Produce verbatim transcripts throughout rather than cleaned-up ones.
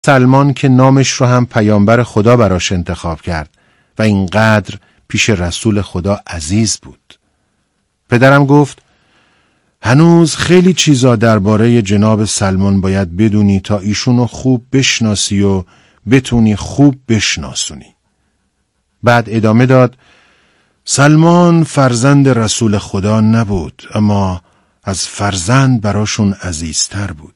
سلمان که نامش رو هم پیامبر خدا براش انتخاب کرد و اینقدر پیش رسول خدا عزیز بود. پدرم گفت هنوز خیلی چیزا درباره جناب سلمان باید بدونی تا ایشونو خوب بشناسی و بتونی خوب بشناسونی. بعد ادامه داد سلمان فرزند رسول خدا نبود، اما از فرزند براشون عزیزتر بود.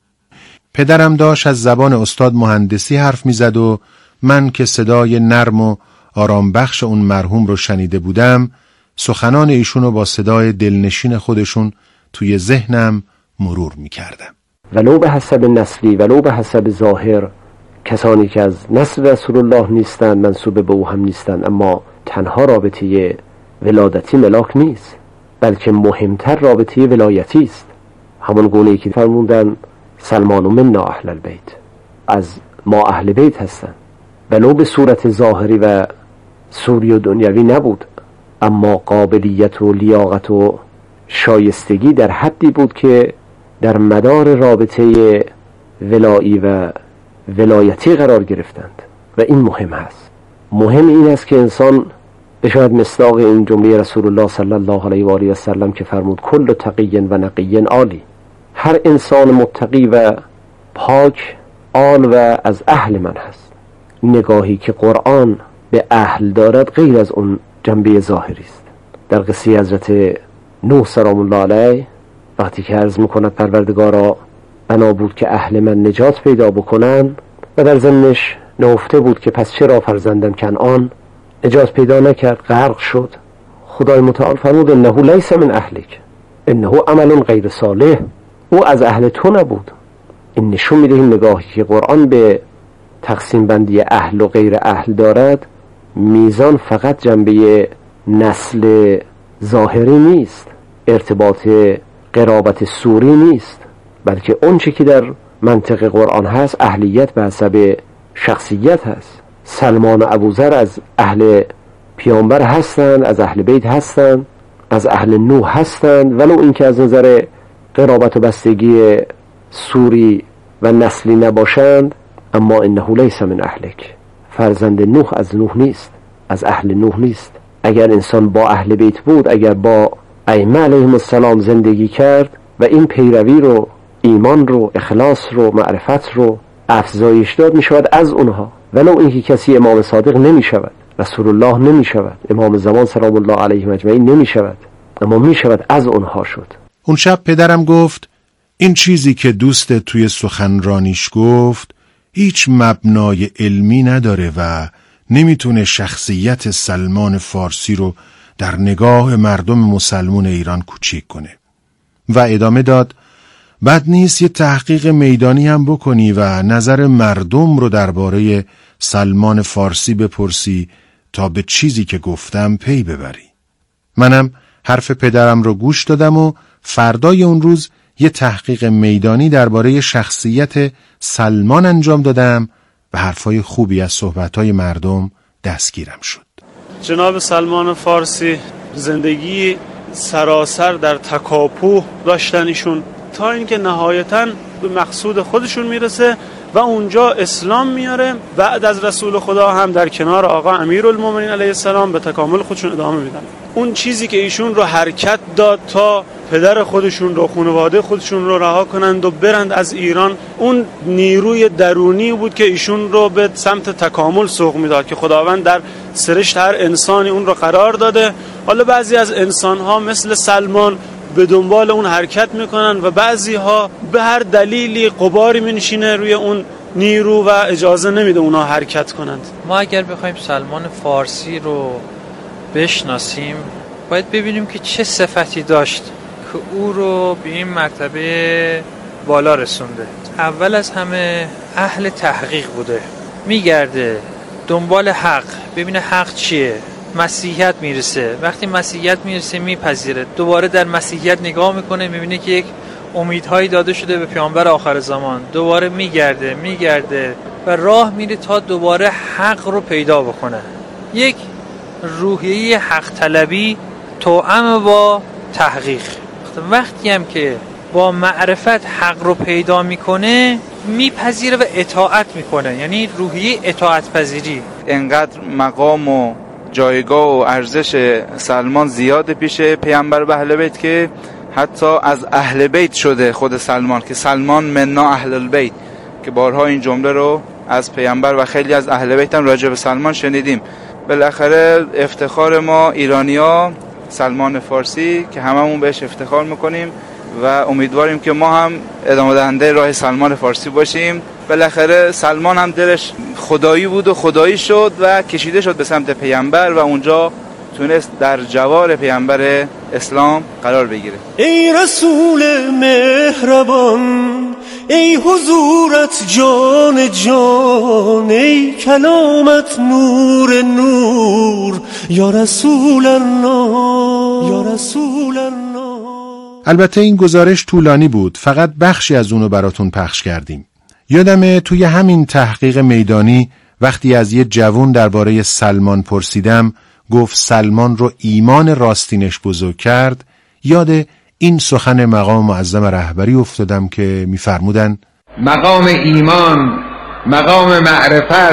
پدرم داشت از زبان استاد مهندسی حرف میزد و من که صدای نرم و آرام بخش اون مرحوم رو شنیده بودم، سخنان ایشونو با صدای دلنشین خودشون توی ذهنم مرور میکردم. ولو به حسب نسلی ولو به حسب ظاهر، کسانی که از نسل رسول الله نیستند منسوب به او هم نیستند، اما تنها رابطه ولادتی ملاک نیست، بلکه مهمتر رابطه ولایتی است. همون گونه‌ای که فرمودن سلمان منا اهل البیت، از ما اهل بیت هستند. ولو به صورت ظاهری و سوری و دنیوی نبود، اما قابلیت و لیاقت و شایستگی در حدی بود که در مدار رابطه ولایی و ولایتی قرار گرفتند و این مهم هست. مهم این است که انسان بشاید مصداق این جمله رسول الله صلی الله علیه و آله و سلم که فرمود کل تقی و نقی عالی، هر انسان متقی و پاک آل و از اهل من هست. نگاهی که قرآن به اهل دارد غیر از اون جنبه ظاهری است. در قصه حضرت نوح سلام الله علیه وقتی که عرض میکند پروردگارا بنا بود که اهل من نجات پیدا بکنن و در ضمنش نهفته بود که پس چرا فرزندم کنعان نجات پیدا نکرد، غرق شد. خدای متعال فرمود انه لیس من اهلک انه عمل غیر صالح، او از اهل تو نبود. این نشون میده این نگاهی که قرآن به تقسیم بندی اهل و غیر اهل دارد، میزان فقط جنبه نسل ظاهری نیست، ارتباط قرابت سوری نیست، بلکه اون چی که در منطق قرآن هست اهلیت به حسب شخصیت هست. سلمان و ابوذر از اهل پیامبر هستند، از اهل بیت هستند، از اهل نوح هستند، ولو اینکه از نظر قرابت و بستگی سوری و نسلی نباشند، اما انه لیس من اهلک، فرزند نوح از نوح نیست، از اهل نوح نیست. اگر انسان با اهل بیت بود، اگر با ائمه علیهم السلام زندگی کرد و این پیروی رو، ایمان رو، اخلاص رو، معرفت رو افزایش داد، می شود از اونها. ولو اینکه کسی امام صادق نمی شود، رسول الله نمی شود، امام زمان سلام الله علیه اجمعین نمی شود، اما می شود از اونها شد. اون شب پدرم گفت این چیزی که دوست توی سخنرانیش گفت هیچ مبنای علمی نداره و نمیتونه شخصیت سلمان فارسی رو در نگاه مردم مسلمون ایران کوچیک کنه. و ادامه داد بد نیست یه تحقیق میدانی هم بکنی و نظر مردم رو درباره سلمان فارسی بپرسی تا به چیزی که گفتم پی ببری. منم حرف پدرم رو گوش دادم و فردای اون روز یه تحقیق میدانی درباره شخصیت سلمان انجام دادم و حرفای خوبی از صحبتهای مردم دستگیرم شد. جناب سلمان فارسی زندگی سراسر در تکاپو داشتن ایشون تا اینکه نهایتاً به مقصود خودشون میرسه و اونجا اسلام میاره. بعد از رسول خدا هم در کنار آقا امیرالمومنین علیه السلام به تکامل خودشون ادامه میدن. اون چیزی که ایشون رو حرکت داد تا پدر خودشون رو، خانواده خودشون رو رها کنند و برند از ایران، اون نیروی درونی بود که ایشون رو به سمت تکامل سوق میداد که خداوند در سرشت هر انسانی اون رو قرار داده. حالا بعضی از انسان‌ها مثل سلمان به دنبال اون حرکت میکنن و بعضی ها به هر دلیلی غباری مینشینه روی اون نیرو و اجازه نمیده اونا حرکت کنند. ما اگر بخوایم سلمان فارسی رو بشناسیم باید ببینیم که چه صفتی داشت که او رو به این مرتبه بالا رسونده. اول از همه اهل تحقیق بوده، میگرده دنبال حق، ببینه حق چیه. مسیحیت میرسه، وقتی مسیحیت میرسه میپذیره، دوباره در مسیحیت نگاه میکنه، میبینه که یک امیدهایی داده شده به پیامبر آخر زمان، دوباره میگرده میگرده و راه میره تا دوباره حق رو پیدا بکنه. یک روحیه حق طلبی توأم با تحقیق. وقتی هم که با معرفت حق رو پیدا میکنه میپذیره و اطاعت میکنه، یعنی روحیه اطاعت پذیری. انقدر مقام و جایگاه و ارزش سلمان زیاد پیش پیامبر و اهل بیت که حتی از اهل بیت شده خود سلمان، که سلمان منا اهل البیت، که بارها این جمله رو از پیامبر و خیلی از اهل بیت هم راجع به سلمان شنیدیم. بالاخره افتخار ما ایرانی‌ها سلمان فارسی که هممون بهش افتخار میکنیم و امیدواریم که ما هم ادامه دهنده راه سلمان فارسی باشیم. بالاخره سلمان هم دلش خدایی بود و خدایی شد و کشیده شد به سمت پیامبر و اونجا تونست در جوار پیامبر اسلام قرار بگیره. ای رسول مهربان، ای حضورت جان جان، ای کلامت نور نور، یا رسول الله یا رسول الله. البته این گزارش طولانی بود، فقط بخشی از اونو براتون پخش کردیم. یادمه توی همین تحقیق میدانی وقتی از یه جوون درباره سلمان پرسیدم، گفت سلمان رو ایمان راستینش بزرگ کرد. یاد این سخن مقام معظم رهبری افتادم که می‌فرمودن مقام ایمان، مقام معرفت،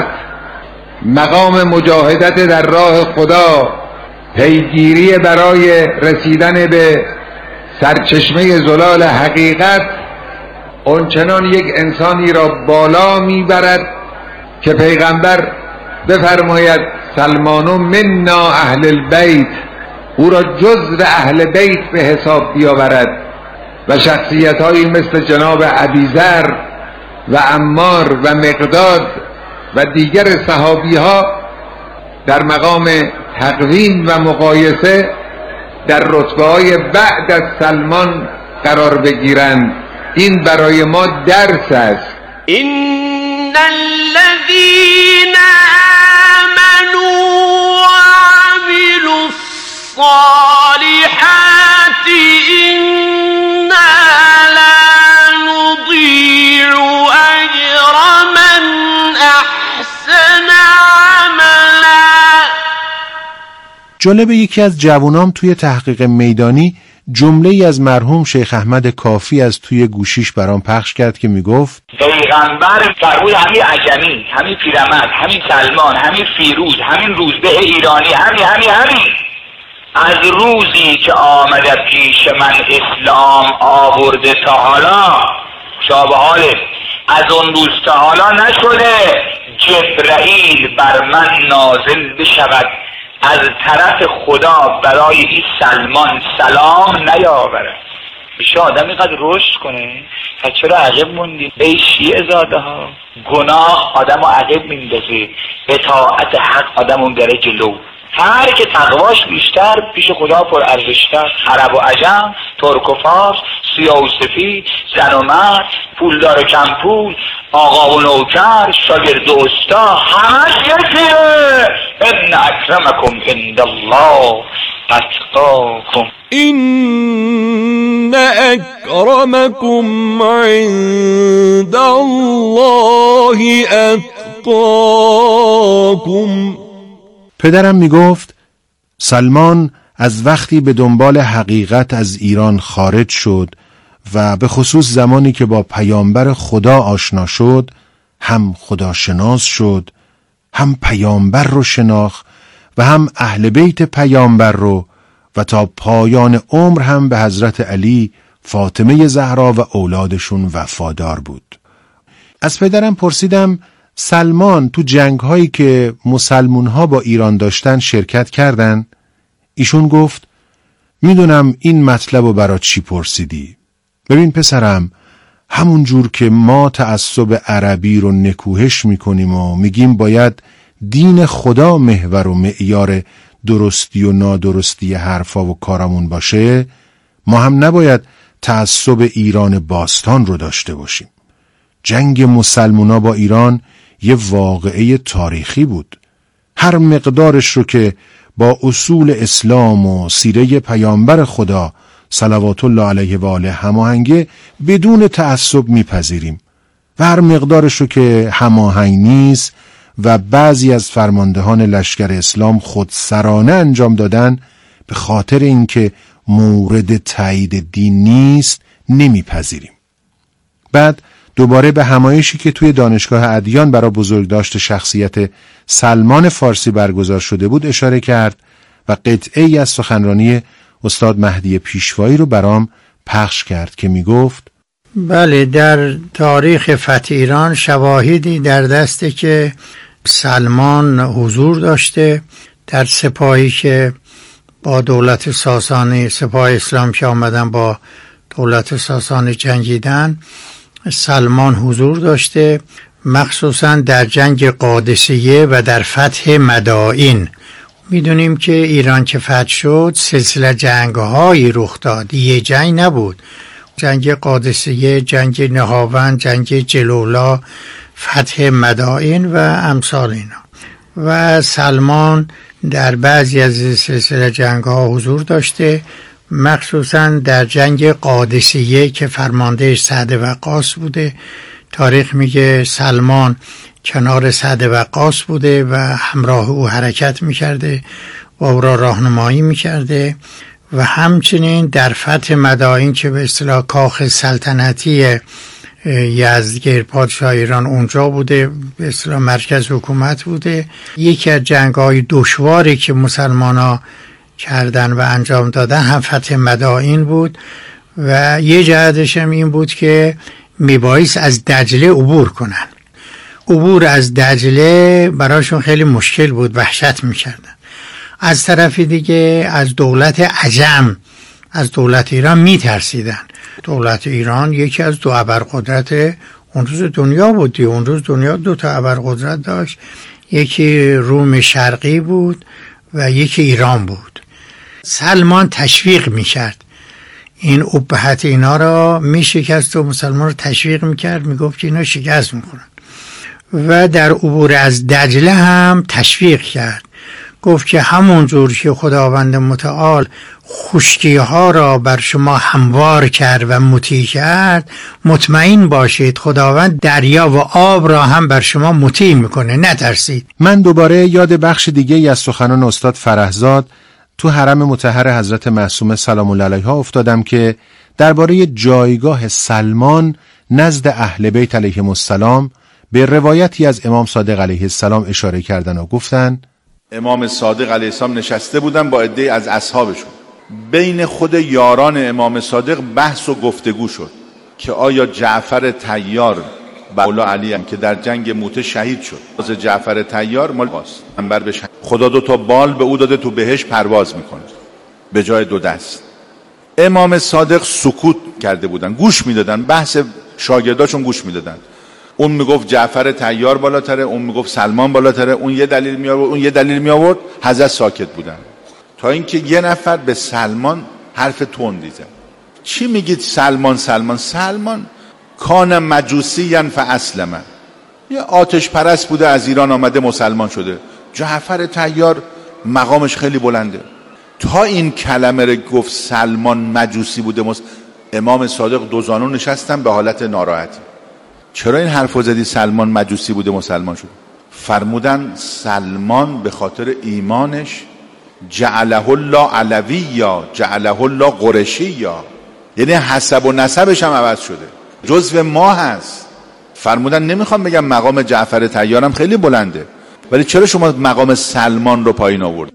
مقام مجاهدت در راه خدا، پیگیری برای رسیدن به سرچشمه زلال حقیقت، اونچنان یک انسانی را بالا میبرد که پیغمبر بفرماید سلمانو منا اهل البیت، او را جزء اهل بیت به حساب بیاورد و شخصیت‌هایی مثل جناب ابیذر و عمار و مقداد و دیگر صحابی‌ها در مقام تقویم و مقایسه در رتبه‌های بعد از سلمان قرار بگیرند. این برای ما درس است. این الذین آمنوا وعملوا الصالحات انا لا نضيع اجر من احسن عملا. جالب، یکی از جوانام توی تحقیق میدانی جمله ای از مرحوم شیخ احمد کافی از توی گوشیش برام پخش کرد که میگفت پیغمبر فرمود همین عجمی، همین پیرمرد، همین سلمان، همین فیروز، همین روزبه ایرانی، همین همین همین از روزی که آمده پیش من اسلام آورده تا حالا، شابه حاله از اون روز تا حالا نشده جبرائیل بر من نازل بشود از طرف خدا برای این سلمان سلام نیاورد. میشه آدم اینقدر رشد کنه تا چرا عقب موندی؟ ای شیعه زاده ها، گناه آدم رو عقب میندازه، اطاعت حق آدم اون داره جلو. هر که تقواش بیشتر پیش خدا پر ارزشتر، عرب و عجم، ترک و فارس، سیاه و سفید، زن و مرد، پولدار و کم پول، آقا و نوکر، شاگرد و استا، همش یکیه. ان اکرمکم عند الله اتقاکم. این اکرمکم عند الله اتقاکم. پدرم میگفت سلمان از وقتی به دنبال حقیقت از ایران خارج شد و به خصوص زمانی که با پیامبر خدا آشنا شد، هم خداشناس شد، هم پیامبر رو شناخت و هم اهل بیت پیامبر رو، و تا پایان عمر هم به حضرت علی، فاطمه زهرا و اولادشون وفادار بود. از پدرم پرسیدم سلمان تو جنگ هایی که مسلمون ها با ایران داشتن شرکت کردن؟ ایشون گفت میدونم این مطلب رو برات چی پرسیدی. ببین پسرم، همون جور که ما تعصب عربی رو نکوهش میکنیم و میگیم باید دین خدا محور و معیار درستی و نادرستی حرفا و کارامون باشه، ما هم نباید تعصب ایران باستان رو داشته باشیم. جنگ مسلمونا با ایران یه واقعه تاریخی بود. هر مقدارش رو که با اصول اسلام و سیره پیامبر خدا صلوات الله علیه و آله هماهنگه بدون تعصب میپذیریم و هر مقدارش رو که هماهنگ نیست و بعضی از فرماندهان لشکر اسلام خودسرانه انجام دادن به خاطر اینکه مورد تایید دین نیست نمیپذیریم. بعد دوباره به همایشی که توی دانشگاه ادیان برای بزرگداشت شخصیت سلمان فارسی برگزار شده بود اشاره کرد و قطعه‌ای از سخنرانی استاد مهدی پیشوایی رو برام پخش کرد که می گفت بله، در تاریخ فتح ایران شواهدی در دسته که سلمان حضور داشته در سپاهی که با دولت ساسانی، سپاه اسلام که آمدن با دولت ساسانی جنگیدن، سلمان حضور داشته، مخصوصا در جنگ قادسیه و در فتح مدائن. میدونیم که ایران که فتح شد سلسله جنگ‌هایی رخ داد، یه جنگ نبود. جنگ قادسیه، جنگ نهاوند، جنگ جلولا، فتح مدائن و امثال اینا. و سلمان در بعضی از سلسله جنگ‌ها حضور داشته، مخصوصا در جنگ قادسیه که فرمانده سعد وقاص بوده. تاریخ میگه سلمان کنار سعد وقاص بوده و همراه او حرکت میکرده و او را راهنمایی میکرده و همچنین در فتح مدائن که به اصطلاح کاخ سلطنتی یزدگرد پادشاه ایران اونجا بوده، به اصطلاح مرکز حکومت بوده. یکی از جنگ‌های دشواری که مسلمان‌ها کردن و انجام دادن هم فتح مدائن بود و یه جهتش هم این بود که میبایست از دجله عبور کنن. عبور از دجله براشون خیلی مشکل بود، وحشت میکردن. از طرف دیگه از دولت عجم، از دولت ایران میترسیدن. دولت ایران یکی از دو ابرقدرت اون روز دنیا بود. اون روز دنیا دو تا ابرقدرت داشت، یکی روم شرقی بود و یکی ایران بود. سلمان تشویق میکرد، این ابهت اینا را میشکست و مسلمان رو تشویق میکرد، میگفت که اینا شکست میخورن. و در عبور از دجله هم تشویق کرد، گفت که همون جور که خداوند متعال خشکی ها را بر شما هموار کرد و مطیع کرد، مطمئن باشید خداوند دریا و آب را هم بر شما مطیع میکنه، نترسید. من دوباره یاد بخش دیگه از سخنان استاد فرهزاد تو حرم مطهر حضرت معصومه سلام الله علیها افتادم که درباره جایگاه سلمان نزد اهل بیت علیهم السلام به روایتی از امام صادق علیه السلام اشاره کردن و گفتن امام صادق علیه السلام نشسته بودن با عده‌ای از اصحابشون. بین خود یاران امام صادق بحث و گفتگو شد که آیا جعفر طیار مولا علی هم که در جنگ موته شهید شد، از جعفر طیار مال باست انبر به شهید. خدا دو تا بال به او داده، تو بهش پرواز میکنه به جای دو دست. امام صادق سکوت کرده بودن، گوش میدادن، بحث شاگرداشون گوش میدادن. اون میگفت جعفر طیار بالاتره، اون میگفت سلمان بالاتره، اون یه دلیل می آورد، اون یه دلیل می آورد. حضرت ساکت بودن تا اینکه یه نفر به سلمان حرف تندی زد. چی میگید سلمان سلمان سلمان کان مجوسیاً فاسلم، یه آتش پرست بوده از ایران آمده مسلمان شده. جعفر طیار مقامش خیلی بلنده. تا این کلمه رو گفت سلمان مجوسی بوده مس... امام صادق دو زانو نشستن به حالت ناراحتی. چرا این حرفو زدی سلمان مجوسی بوده مسلمان شد؟ فرمودن سلمان به خاطر ایمانش جعله الله علویا جعله الله قرشیا، یعنی حسب و نسبش هم عوض شده، جزو ما هست. فرمودن نمیخوام بگم مقام جعفر طیارم خیلی بلنده، ولی چرا شما مقام سلمان رو پایین آورد؟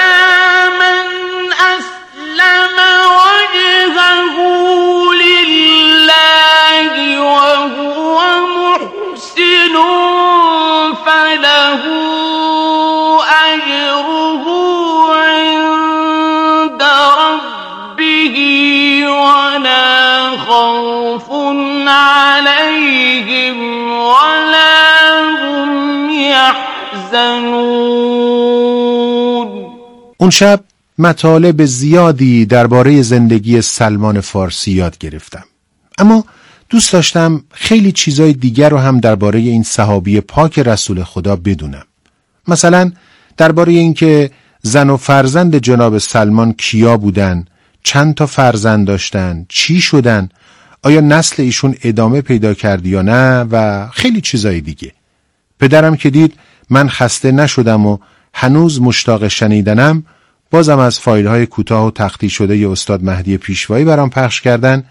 فله أجره عند ربه ولا خوف عليهم ولا هم يحزنون. اون شب مطالب زیادی درباره زندگی سلمان فارسی یاد گرفتم، اما دوست داشتم خیلی چیزای دیگر رو هم درباره این صحابی پاک رسول خدا بدونم. مثلا درباره این که زن و فرزند جناب سلمان کیا بودن، چند تا فرزند داشتن، چی شدن، آیا نسل ایشون ادامه پیدا کرد یا نه و خیلی چیزای دیگه. پدرم که دید من خسته نشدم و هنوز مشتاق شنیدنم، بازم از فایل های کوتاه و تختی شده ی استاد مهدی پیشوایی برام پخش کردن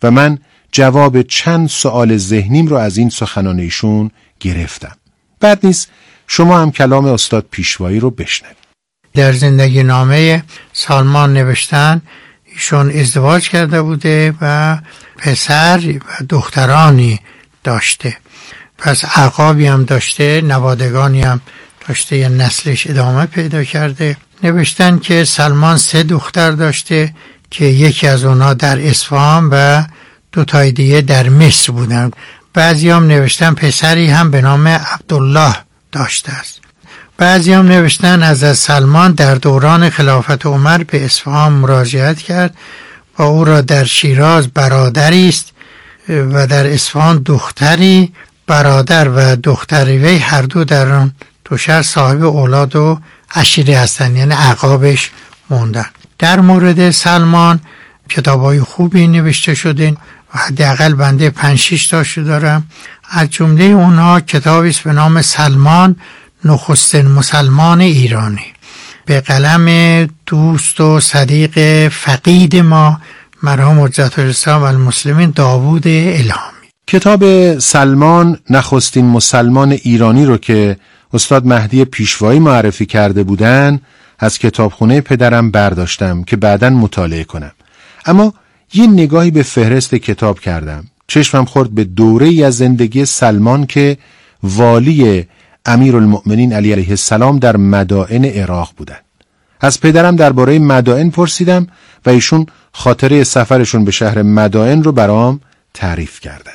و من جواب چند سوال ذهنیم رو از این سخنان ایشون گرفتم. بعد نیز شما هم کلام استاد پیشوایی رو بشنوید. در زندگی نامه سالمان نوشتن ایشون ازدواج کرده بوده و پسر و دخترانی داشته، پس عقابی هم داشته، نوادگانی هم داشته، یه نسلش ادامه پیدا کرده. نوشتن که سلمان سه دختر داشته که یکی از اونا در اصفهان و دو تای دیگه در مصر بودن. بعضی هم نوشتن پسری هم به نام عبدالله داشته است. بعضی هم نوشتن از سلمان در دوران خلافت عمر به اصفهان مراجعت کرد و او را در شیراز برادری است و در اصفهان دختری، برادر و دختری وی هر دو در آن دو شهر صاحب اولاد و عشیره هستند، یعنی عقابش موندن. در مورد سلمان کتابای خوبی نوشته شده و حداقل بنده پنج شش تاشو دارم. از جمله اونها کتابی است به نام سلمان نخستین مسلمان ایرانی به قلم دوست و صدیق فقید ما مرحوم حجت الاسلام والمسلمین داوود الهامی. کتاب سلمان نخستین مسلمان ایرانی رو که استاد مهدی پیشوایی معرفی کرده بودن از کتابخونه پدرم برداشتم که بعداً مطالعه کنم، اما یه نگاهی به فهرست کتاب کردم. چشمم خورد به دوره‌ای از زندگی سلمان که والی امیرالمؤمنین علی علیه السلام در مدائن عراق بودن. از پدرم درباره مدائن پرسیدم و ایشون خاطره سفرشون به شهر مدائن رو برام تعریف کردن.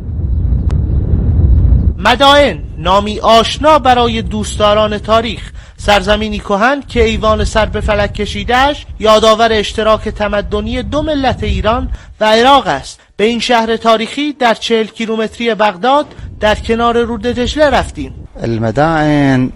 مدائن نامی آشنا برای دوستداران تاریخ، سرزمینی کهن که ایوان سر به فلک کشیده‌اش یادآور اشتراک تمدنی دو ملت ایران و عراق است. به این شهر تاریخی در چهل کیلومتری بغداد در کنار رود دجله رفتیم. المدائن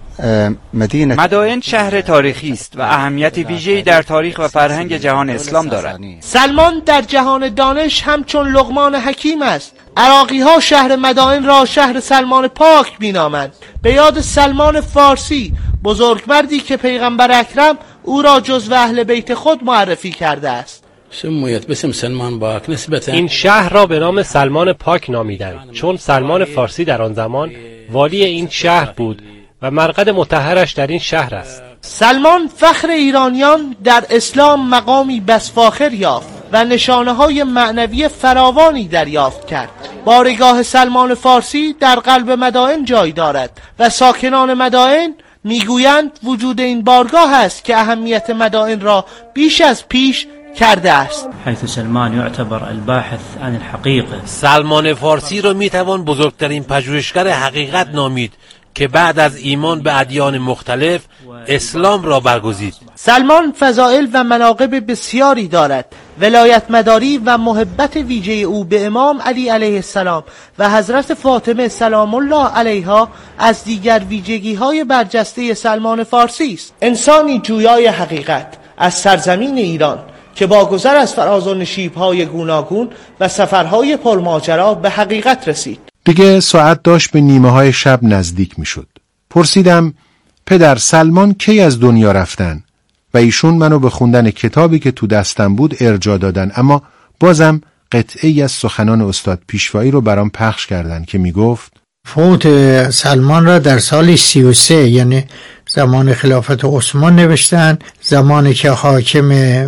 مدینه مدائن شهر تاریخی است و اهمیت ویژه‌ای در تاریخ و فرهنگ جهان اسلام دارد. سلمان در جهان دانش همچون لقمان حکیم است. عراقی ها شهر مدائن را شهر سلمان پاک مینامند، به یاد سلمان فارسی، بزرگمردی که پیغمبر اکرم او را جزو اهل بیت خود معرفی کرده است. سمیت باسم سلمان پاک نسبتا این شهر را به نام سلمان پاک نامیدند چون سلمان فارسی در آن زمان والی این شهر بود و مرقد مطهرش در این شهر است. سلمان فخر ایرانیان در اسلام مقامی بس فاخر یافت و نشانه های معنوی فراوانی دریافت کرد. بارگاه سلمان فارسی در قلب مدائن جای دارد و ساکنان مدائن میگویند وجود این بارگاه است که اهمیت مدائن را بیش از پیش کرده است. حيث سلمان يعتبر الباحث عن الحقيقة. سلمان فارسی را میتوان بزرگترین پژوهشگر حقیقت نامید که بعد از ایمان به ادیان مختلف اسلام را برگزید. سلمان فضائل و مناقب بسیاری دارد. ولایت مداری و محبت ویژه او به امام علی علیه السلام و حضرت فاطمه سلام الله علیها از دیگر ویژگی های برجسته سلمان فارسی است. انسانی جویای حقیقت از سرزمین ایران که با گذر از فراز و نشیب‌های گوناگون و سفرهای پرماجرا به حقیقت رسید. دیگه ساعت داشت به نیمه های شب نزدیک می شد. پرسیدم پدر سلمان کی از دنیا رفتن؟ و ایشون منو به خوندن کتابی که تو دستم بود ارجاع دادن، اما بازم قطعی از سخنان استاد پیشوایی رو برام پخش کردن که می گفت فوت سلمان را در سال سی و سه یعنی زمان خلافت عثمان نوشتن، زمانی که حاکم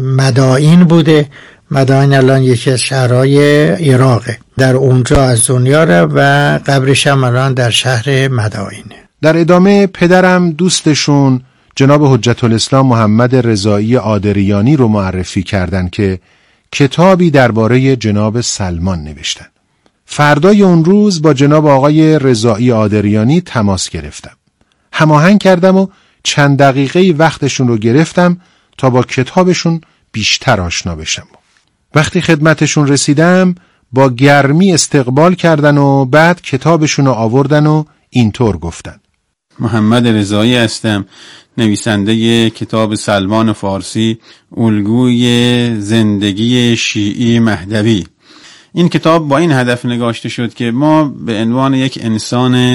مدائن بوده. مدائن الان یکی از شهرهای عراقه، در اونجا از دنیا را و قبرش هم الان در شهر مدائنه. در ادامه پدرم دوستشون جناب حجت الاسلام محمد رضایی آدریانی رو معرفی کردن که کتابی درباره جناب سلمان نوشتن. فردای اون روز با جناب آقای رضایی آدریانی تماس گرفتم. هماهنگ کردم و چند دقیقه وقتشون رو گرفتم تا با کتابشون بیشتر آشنا بشم. وقتی خدمتشون رسیدم با گرمی استقبال کردن و بعد کتابشون رو آوردن و اینطور گفتن: محمد رضایی هستم، نویسنده کتاب سلمان فارسی، الگوی زندگی شیعی مهدوی. این کتاب با این هدف نگاشته شد که ما به عنوان یک انسان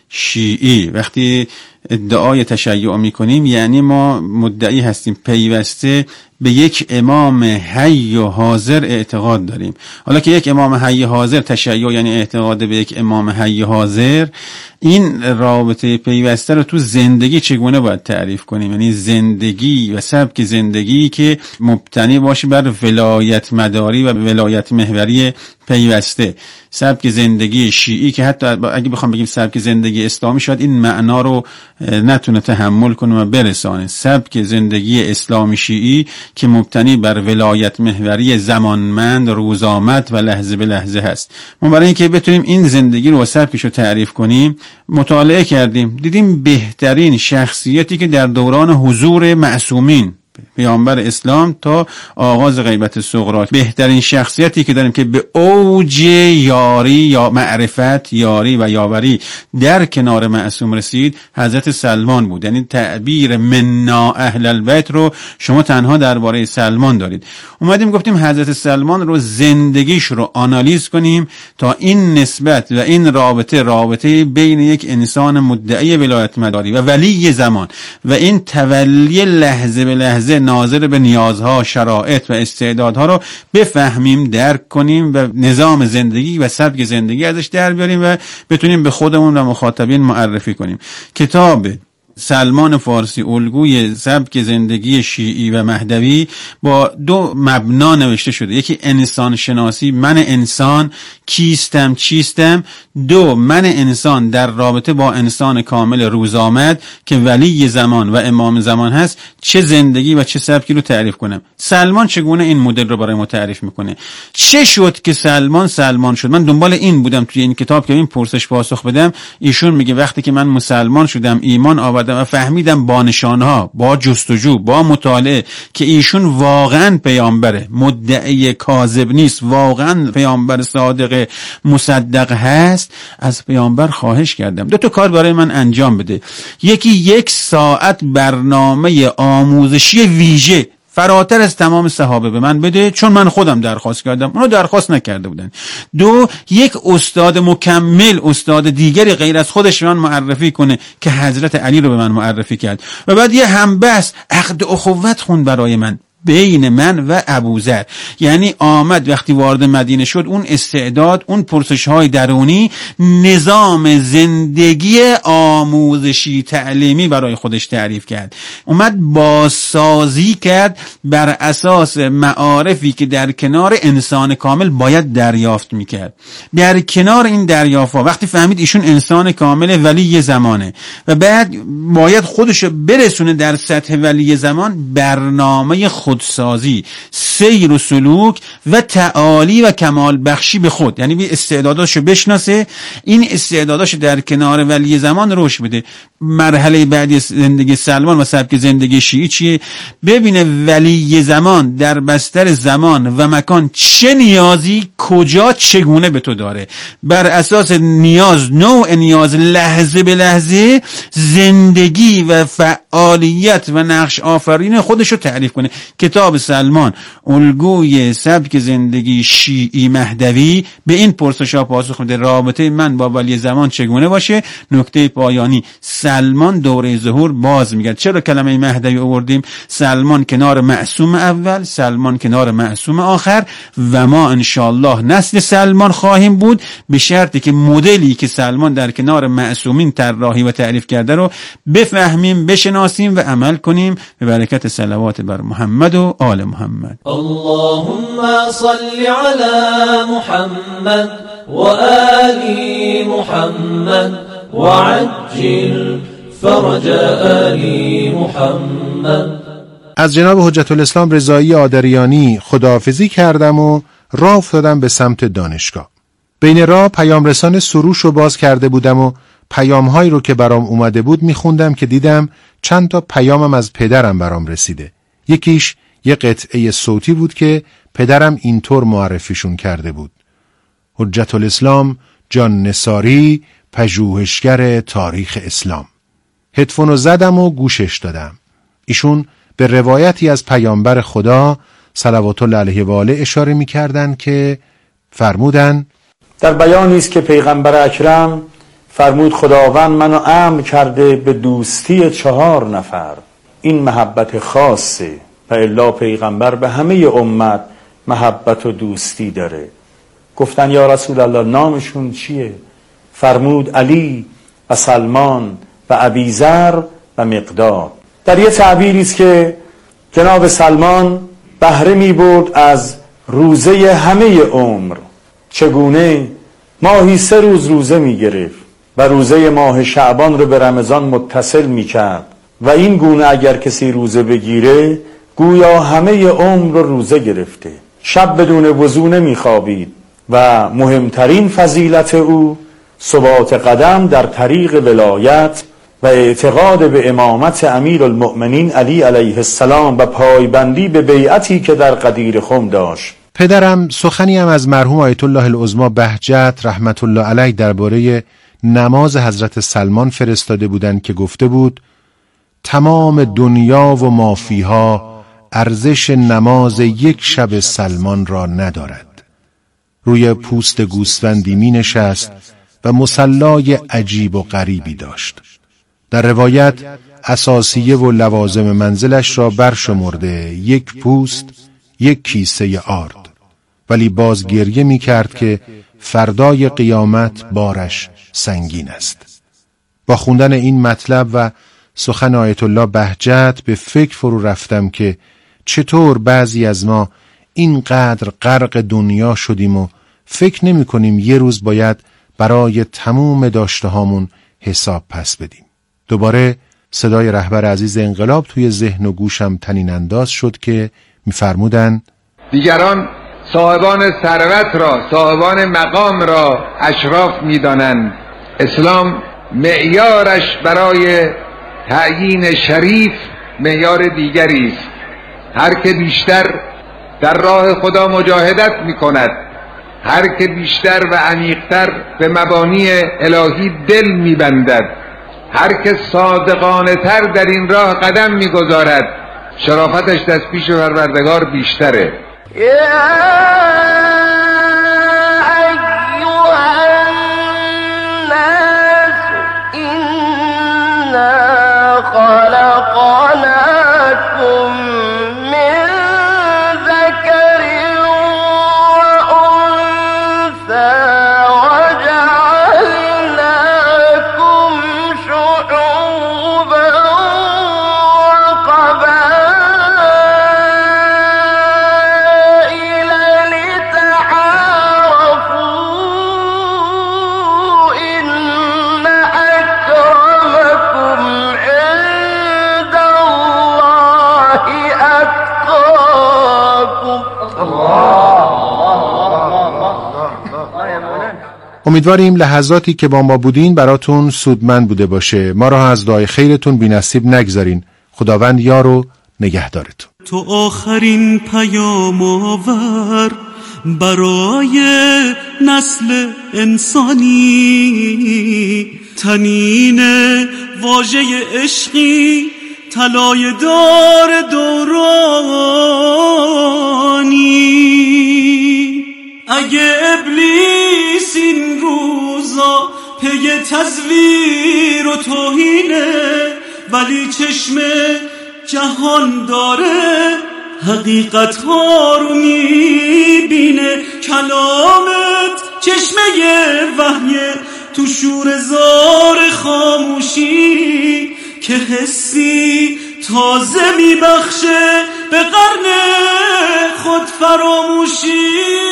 شیعی. وقتی ادعای تشیع میکنیم یعنی ما مدعی هستیم پیوسته به یک امام حی و حاضر اعتقاد داریم. حالا که یک امام حی حاضر تشیع یعنی اعتقاد به یک امام حی حاضر، این رابطه پیوسته رو تو زندگی چگونه باید تعریف کنیم؟ یعنی زندگی و سبک زندگی که مبتنی باشه بر ولایت مداری و ولایت محوری پیوسته. سبک زندگی شیعی که حتی اگه بخوام بگیم سبک زندگی اسلامی شاید این معنا رو نتونه تحمل کنه و برسانه. سبک زندگی اسلامی شیعی که مبتنی بر ولایت محوری زمانمند، روزآمد و لحظه به لحظه هست. ما برای اینکه بتونیم این زندگی رو و سبکش رو تعریف کنیم مطالعه کردیم، دیدیم بهترین شخصیتی که در دوران حضور معصومین پیامبر اسلام تا آغاز غیبت صغرا بهترین شخصیتی که داریم که به اوج یاری یا معرفت، یاری و یاوری در کنار معصوم رسید، حضرت سلمان بود. یعنی تعبیر منا اهل البیت رو شما تنها درباره سلمان دارید. اومدیم گفتیم حضرت سلمان رو زندگیش رو آنالیز کنیم تا این نسبت و این رابطه رابطه بین یک انسان مدعی ولایت مداری و ولی زمان و این تولی لحظه به لحظه ناظر به نیازها، شرایط و استعدادها رو بفهمیم، درک کنیم و نظام زندگی و سبک زندگی ازش در بیاریم و بتونیم به خودمون و مخاطبین معرفی کنیم. کتاب سلمان فارسی الگوی سبک زندگی شیعی و مهدوی با دو مبنا نوشته شده. یکی انسان شناسی، من انسان کیستم چیستم. دو، من انسان در رابطه با انسان کامل روزآمد که ولی زمان و امام زمان هست چه زندگی و چه سبکی رو تعریف کنم. سلمان چگونه این مدل رو برای ما تعریف میکنه؟ چه شد که سلمان سلمان شد؟ من دنبال این بودم توی این کتاب که این پرسش پاسخ بدم. ایشون میگه وقتی که من مسلمان شدم، ایمان آوردم و فهمیدم با نشانها، با جستجو، با مطالعه که ایشون واقعا پیامبره، مدعی کاذب نیست، واقعا پیامبر صادق مصدق هست، از پیامبر خواهش کردم دو تا کار برای من انجام بده. یکی یک ساعت برنامه آموزشی ویژه فراتر از تمام صحابه به من بده، چون من خودم درخواست کردم، اونو درخواست نکرده بودن. دو، یک استاد مکمل، استاد دیگری غیر از خودش من معرفی کنه که حضرت علی رو به من معرفی کرد. و بعد یه همبحث عقد اخوت خوند برای من بین من و ابوذر. یعنی آمد وقتی وارد مدینه شد، اون استعداد، اون پرسش‌های درونی، نظام زندگی آموزشی تعلیمی برای خودش تعریف کرد. اومد بازسازی کرد بر اساس معارفی که در کنار انسان کامل باید دریافت میکرد. در کنار این دریافت‌ها وقتی فهمید ایشون انسان کامل ولی زمانه و بعد باید خودشو برسونه در سطح ولی زمان، برنامه خودسازی، سیر و سلوک و تعالی و کمال بخشی به خود، یعنی به استعداداشو بشناسه، این استعداداشو در کنار ولی زمان رشد بده. مرحله بعدی زندگی سلمان و سبک زندگی شیعی چیه؟ ببینه ولی زمان در بستر زمان و مکان چه نیازی کجا چگونه به تو داره، بر اساس نیاز، نوع نیاز، لحظه به لحظه زندگی و فعالیت و نقش آفرین خودشو تعریف کنه. کتاب سلمان الگوی سبک زندگی شیعی مهدوی به این پرسش‌ها پاسخ میده. رابطه من با ولی زمان چگونه باشه؟ نکته پایانی، سلمان دوره ظهور باز میگرد. چرا کلمه مهدوی آوردیم؟ سلمان کنار معصوم اول، سلمان کنار معصوم آخر و ما انشاءالله نسل سلمان خواهیم بود، به شرطی که مدلی که سلمان در کنار معصومین طراحی و تعریف کرده رو بفهمیم، بشناسیم و عمل کنیم به برکت صلوات بر محمد و آل محمد. اللهم صل على محمد و آل محمد وعجل فرج آل محمد. از جناب حجت الاسلام رضایی آدریانی خداحافظی کردم و راه افتادم به سمت دانشگاه. بین راه پیام رسان سروش رو باز کرده بودم و پیام‌هایی رو که برام اومده بود میخوندم که دیدم چند تا پیامم از پدرم برام رسیده. یکیش یه قطعه صوتی بود که پدرم اینطور معرفیشون کرده بود: حجت الاسلام جان نثاری، پژوهشگر تاریخ اسلام. هدفونو زدم و گوشش دادم. ایشون به روایتی از پیامبر خدا صلوات الله علیه و آله اشاره می‌کردند که فرمودن در بیانی است که پیغمبر اکرم فرمود خداوند منو امر کرده به دوستی چهار نفر، این محبت خاصه و الا پیغمبر به همه امت محبت و دوستی داره. گفتن یا رسول الله نامشون چیه؟ فرمود علی و سلمان و ابیذر و مقداد. در یه تعبیری است که جناب سلمان بهره می برد از روزه همه عمر. چگونه؟ ماهی سه روز روزه می گرفت و روزه ماه شعبان رو به رمضان متصل می کرد و این گونه اگر کسی روزه بگیره گویا همه عمر رو روزه گرفته. شب بدون وضو نمی خوابید و مهمترین فضیلت او ثبات قدم در طریق ولایت و اعتقاد به امامت امیر المؤمنین علی علیه السلام و پایبندی به بیعتی که در غدیر خم داشت. پدرم سخنی هم از مرحوم آیت الله العظمی بهجت رحمت الله علیه درباره نماز حضرت سلمان فرستاده بودند که گفته بود تمام دنیا و ما فیها ارزش نماز یک شب سلمان را ندارد. روی پوست گوسفندی می نشست و مصلای عجیب و غریبی داشت. در روایت اساسیه و لوازم منزلش را برشمرده یک پوست، یک کیسه آرد، ولی باز گریه می کرد که فردای قیامت بارش سنگین است. با خوندن این مطلب و سخن آیت الله بهجت به فکر فرو رفتم که چطور بعضی از ما اینقدر غرق دنیا شدیم و فکر نمی کنیم یه روز باید برای تموم داشته هامون حساب پس بدیم. دوباره صدای رهبر عزیز انقلاب توی ذهن و گوشم طنین انداز شد که می‌فرمودن دیگران صاحبان ثروت را، صاحبان مقام را اشراف می‌دانند. اسلام معیارش برای تعیین شریف معیار دیگری است. هر که بیشتر در راه خدا مجاهدت می‌کند، هر که بیشتر و عمیق‌تر به مبانی الهی دل می‌بندد، هر که صادقانه تر در این راه قدم می‌گذارد، شرافتش دست پیش پروردگار بیشتره. امیدواریم لحظاتی که با ما بودین براتون سودمند بوده باشه. ما را از دعای خیرتون بی نصیب نگذارین. خداوند یار و نگهدارتون. تو آخرین پیام آور برای نسل انسانی، تنین واژه عشقی طلای دار دورانی. اگه ابلیس این روزا پی تزویر و توهینه، ولی چشم جهان داره حقیقت ها رو میبینه. کلامت چشمه وحیه تو شور زار خاموشی، که حسی تازه میبخشه به قرن خود فراموشی.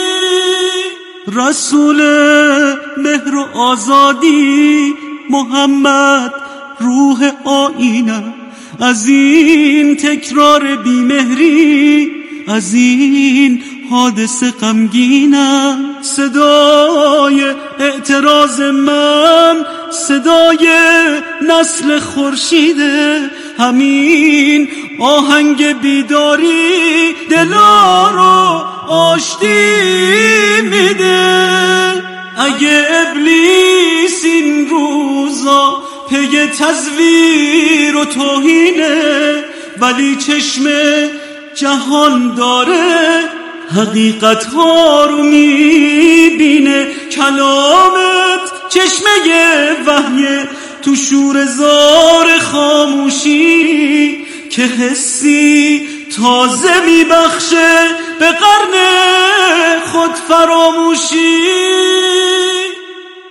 رسول مهر و آزادی محمد روح آینه، از این تکرار بیمهری، از این حادثه غمگینم. صدای اعتراض من صدای نسل خورشیده، همین آهنگ بیداری دلا رو آشتی میده. اگه ابلیس این روزا پی تزویر و توهینه، ولی چشم جهان داره حقیقت ها رو میبینه. کلامت چشمه وحی تو شور زار خاموشی که حسی تازه میبخشه به قرن خود فراموشی.